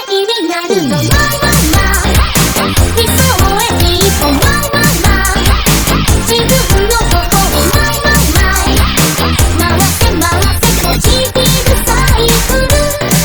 麗になるのマイマイマイ理想へ一歩マイマイマイ自分の心マイマイマイ回せ回せポジティブサイクル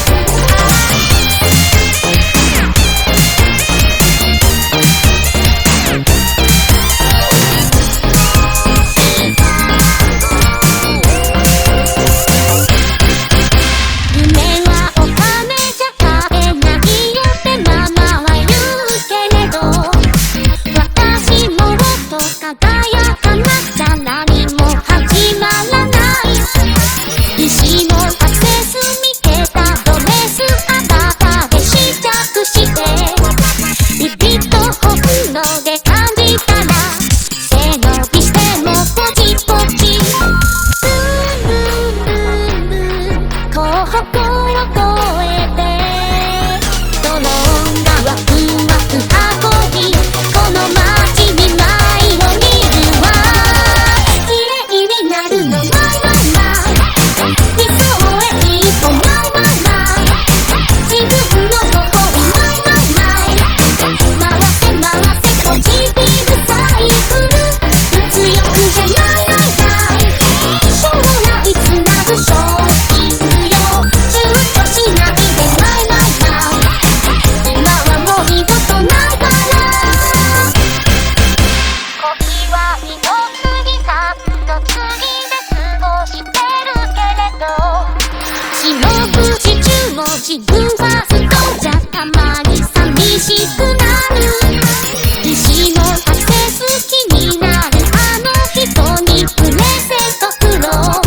自分はそうじゃたまに寂しくなる石の汗好きになるあの人にプレゼント作ろう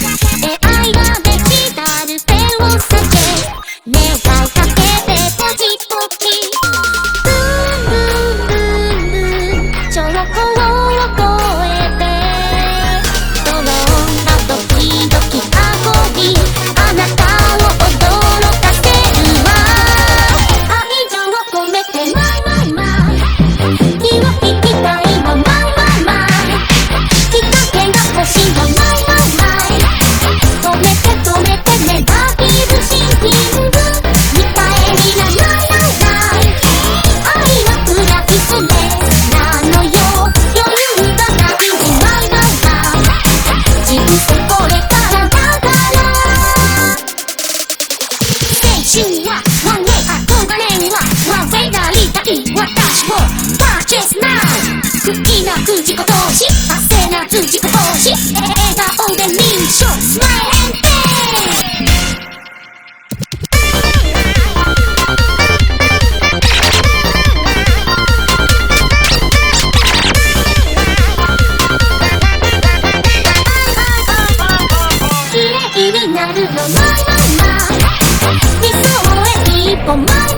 AI がデジタルペンをさせ願いかけてポチポチブンブンブンブンチョロコを越えてその女ドキドキ運びあなたを驚かせ好きなく自己投資汗なく自己投資笑顔で認証スマイルエン綺麗になるのマイマイマイ理想へ一歩マイ